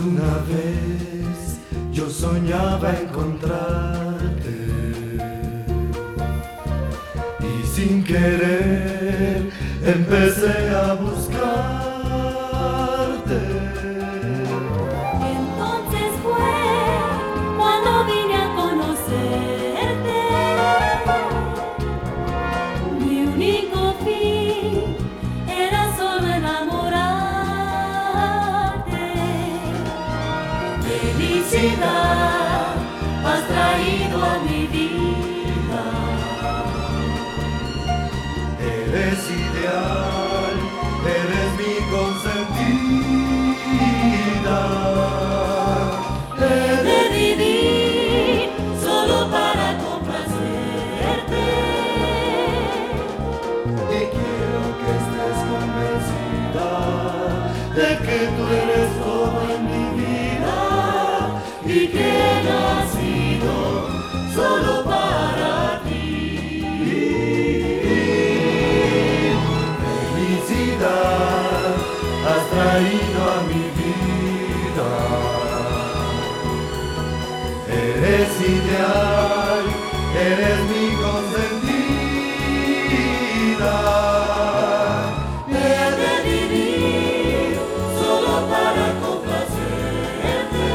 Una vez yo soñaba encontrarte y sin querer empecé a buscarte. Entonces fue cuando vine a conocerte. Mi único fin era solo enamorarte. Felicidad has traído a mi vida. Eres ideal, eres mi consentida. He de vivir solo para complacerte. Y quiero que estés convencida de que tú eres todo en mi vida y que he nacido solo para ti. Felicidad has traído a mi vida. Eres ideal, eres mi consentida. He de vivir solo para complacerte.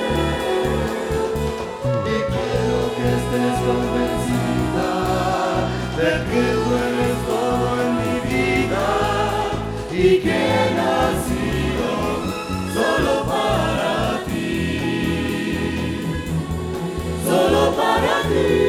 Y quiero que estés convencida de que tú eres todo en mi vida y que he nacido solo para ti, solo para ti.